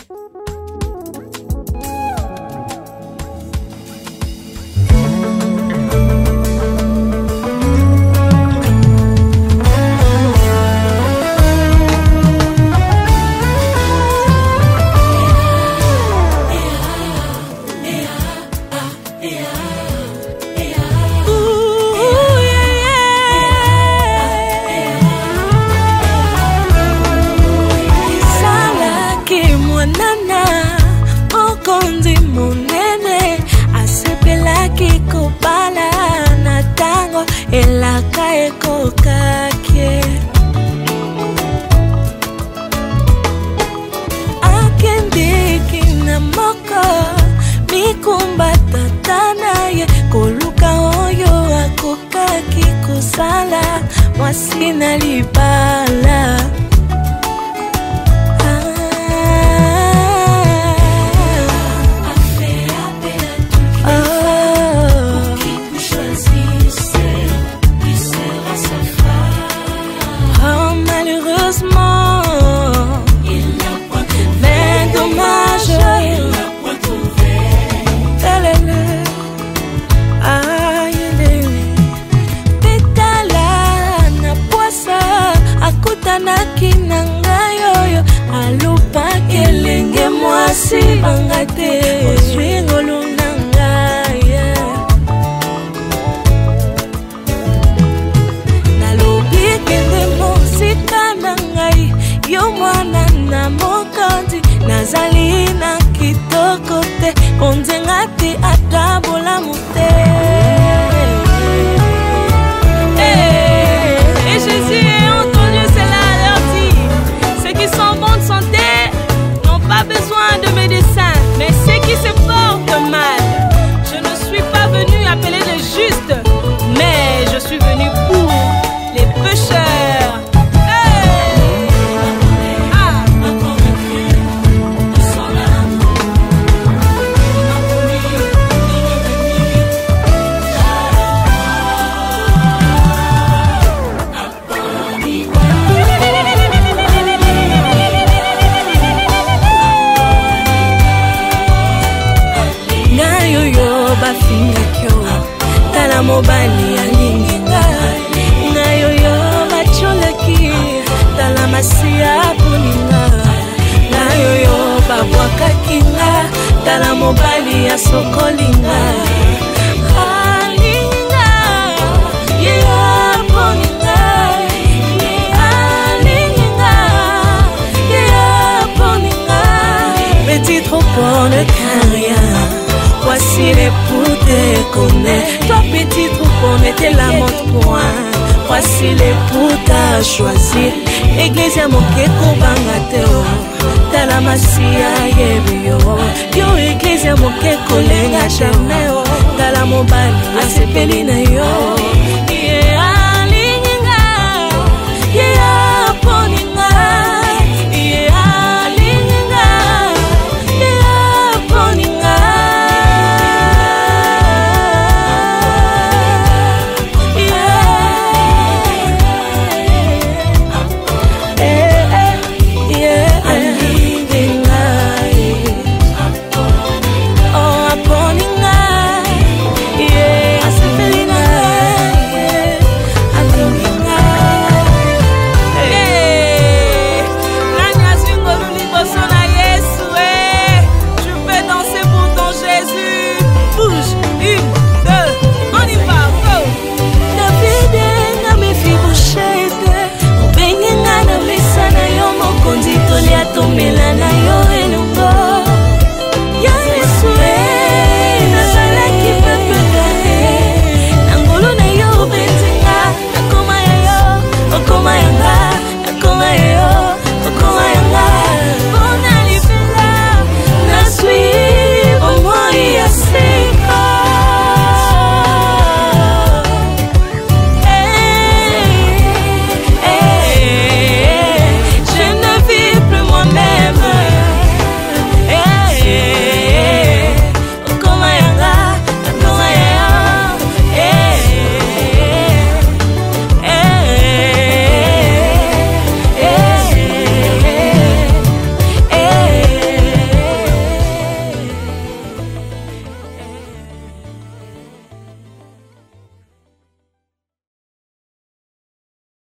Sina libala malheureusement il n'a pas trouvé, mais dommage il n'a pas trouvé. Akutanaki nangayo alupa kelenge mwasi bangate oswingolu nangaya nalobi kende mosika nangai yo mwana na mokonzi nazali na kitoko te onzenga te atabola mute. Et Jésus pas besoin de médecins, mais ceux qui se portent mal. Je ne suis pas venu appeler les justes, mais je suis venu pour les pécheurs. Tala mobali alinginga ngayo yo bacholeki tala masia puninga ngayo yo babwakakinga tala mobali ya sokolinga alinga ya puninga alinga ya puninga petit trop pour ne rien. Voici les poudres qu'on est. Toi petit troupeau n'était la montre point. Voici les poudres à choisir. Église à mon keko bangateo. Tala masia yebio. Yo église à mon keko lenga chameo. Tala mobali a sepelina yo.